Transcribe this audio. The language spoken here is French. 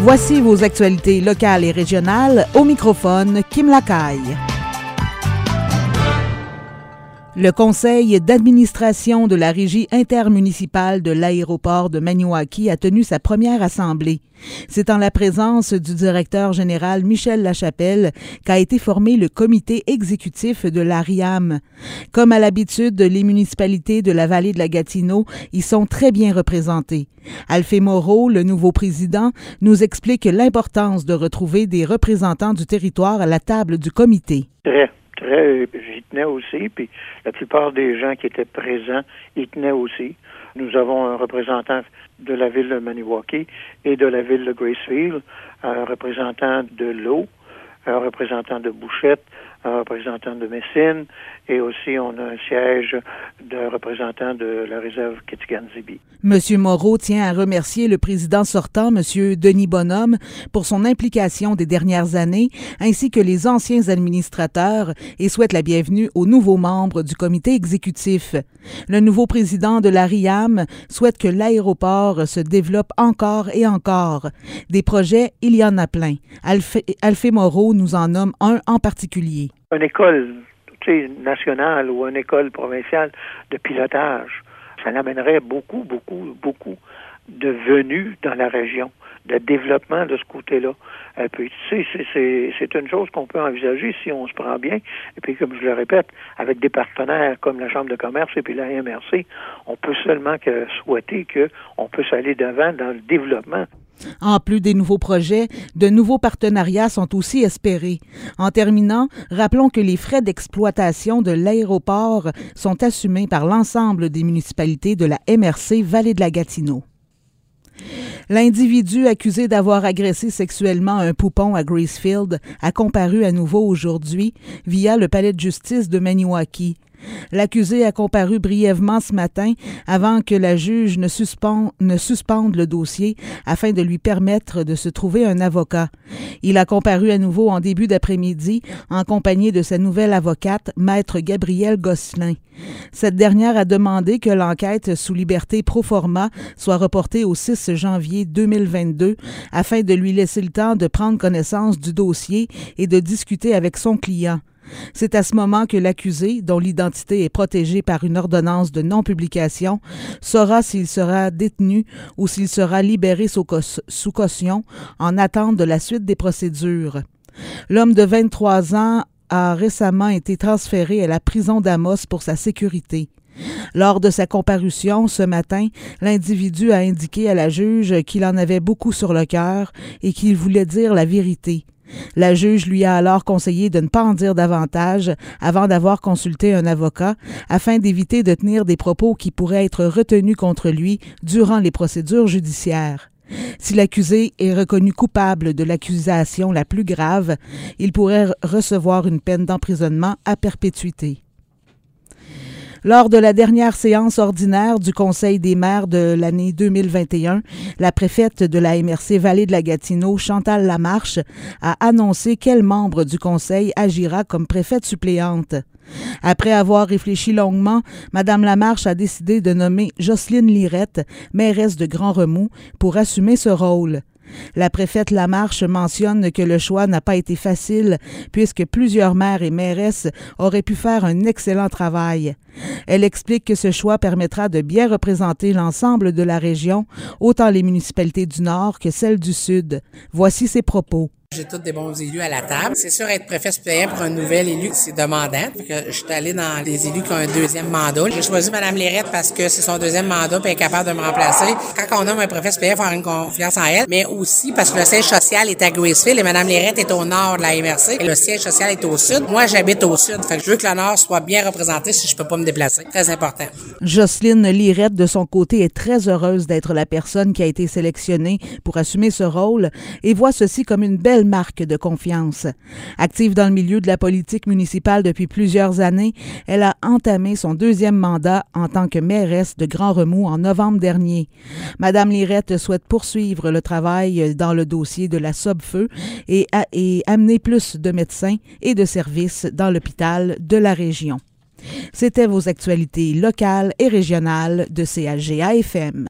Voici vos actualités locales et régionales. Au microphone, Kim Lacaille. Le conseil d'administration de la régie intermunicipale de l'aéroport de Maniwaki a tenu sa première assemblée. C'est en la présence du directeur général Michel Lachapelle qu'a été formé le comité exécutif de l'ARIAM. Comme à l'habitude, les municipalités de la vallée de la Gatineau y sont très bien représentées. Alphée Moreau, le nouveau président, nous explique l'importance de retrouver des représentants du territoire à la table du comité. J'y tenais aussi, puis la plupart des gens qui étaient présents y tenaient aussi. Nous avons un représentant de la ville de Maniwaki et de la ville de Gracefield, un représentant de l'eau, un représentant de Bouchette, un représentant de Messine, et aussi on a un siège de représentant de la réserve Kitigan-Zibi. Monsieur Moreau tient à remercier le président sortant, Monsieur Denis Bonhomme, pour son implication des dernières années, ainsi que les anciens administrateurs, et souhaite la bienvenue aux nouveaux membres du comité exécutif. Le nouveau président de l'ARIAM souhaite que l'aéroport se développe encore et encore. Des projets, il y en a plein. Alphée Moreau nous en nomme un en particulier. Une école nationale ou une école provinciale de pilotage, ça amènerait beaucoup de venues dans la région, de développement de ce côté-là. Et puis, c'est une chose qu'on peut envisager si on se prend bien. Et puis, comme je le répète, avec des partenaires comme la Chambre de commerce et puis la MRC, on peut seulement que souhaiter qu'on puisse aller devant dans le développement. En plus des nouveaux projets, de nouveaux partenariats sont aussi espérés. En terminant, rappelons que les frais d'exploitation de l'aéroport sont assumés par l'ensemble des municipalités de la MRC Vallée de la Gatineau. L'individu accusé d'avoir agressé sexuellement un poupon à Gracefield a comparu à nouveau aujourd'hui via le palais de justice de Maniwaki. L'accusé a comparu brièvement ce matin avant que la juge ne suspende le dossier afin de lui permettre de se trouver un avocat. Il a comparu à nouveau en début d'après-midi en compagnie de sa nouvelle avocate, Maître Gabrielle Gosselin. Cette dernière a demandé que l'enquête sous liberté pro forma soit reportée au 6 janvier 2022 afin de lui laisser le temps de prendre connaissance du dossier et de discuter avec son client. C'est à ce moment que l'accusé, dont l'identité est protégée par une ordonnance de non-publication, saura s'il sera détenu ou s'il sera libéré sous caution en attente de la suite des procédures. L'homme de 23 ans a récemment été transféré à la prison d'Amos pour sa sécurité. Lors de sa comparution ce matin, l'individu a indiqué à la juge qu'il en avait beaucoup sur le cœur et qu'il voulait dire la vérité. La juge lui a alors conseillé de ne pas en dire davantage avant d'avoir consulté un avocat afin d'éviter de tenir des propos qui pourraient être retenus contre lui durant les procédures judiciaires. Si l'accusé est reconnu coupable de l'accusation la plus grave, il pourrait recevoir une peine d'emprisonnement à perpétuité. Lors de la dernière séance ordinaire du Conseil des maires de l'année 2021, la préfète de la MRC Vallée de la Gatineau, Chantal Lamarche, a annoncé quel membre du Conseil agira comme préfète suppléante. Après avoir réfléchi longuement, Mme Lamarche a décidé de nommer Jocelyne Lirette, mairesse de Grand-Remous, pour assumer ce rôle. La préfète Lamarche mentionne que le choix n'a pas été facile puisque plusieurs maires et mairesses auraient pu faire un excellent travail. Elle explique que ce choix permettra de bien représenter l'ensemble de la région, autant les municipalités du Nord que celles du Sud. Voici ses propos. J'ai tous des bons élus à la table. C'est sûr, être préfet suppléant pour un nouvel élu, c'est demandant. Je suis allée dans les élus qui ont un deuxième mandat. J'ai choisi Mme Lirette parce que c'est son deuxième mandat et elle est capable de me remplacer. Quand on nomme un préfet suppléant, il faut avoir une confiance en elle, mais aussi parce que le siège social est à Gracefield et Mme Lirette est au nord de la MRC et le siège social est au sud. Moi, j'habite au sud. Fait que je veux que le nord soit bien représenté si je peux pas me déplacer. Très important. Jocelyne Lirette, de son côté, est très heureuse d'être la personne qui a été sélectionnée pour assumer ce rôle et voit ceci comme une belle marque de confiance. Active dans le milieu de la politique municipale depuis plusieurs années, elle a entamé son deuxième mandat en tant que mairesse de Grand-Remous en novembre dernier. Madame Lirette souhaite poursuivre le travail dans le dossier de la Sobfeu et amener plus de médecins et de services dans l'hôpital de la région. C'était vos actualités locales et régionales de CHGA FM.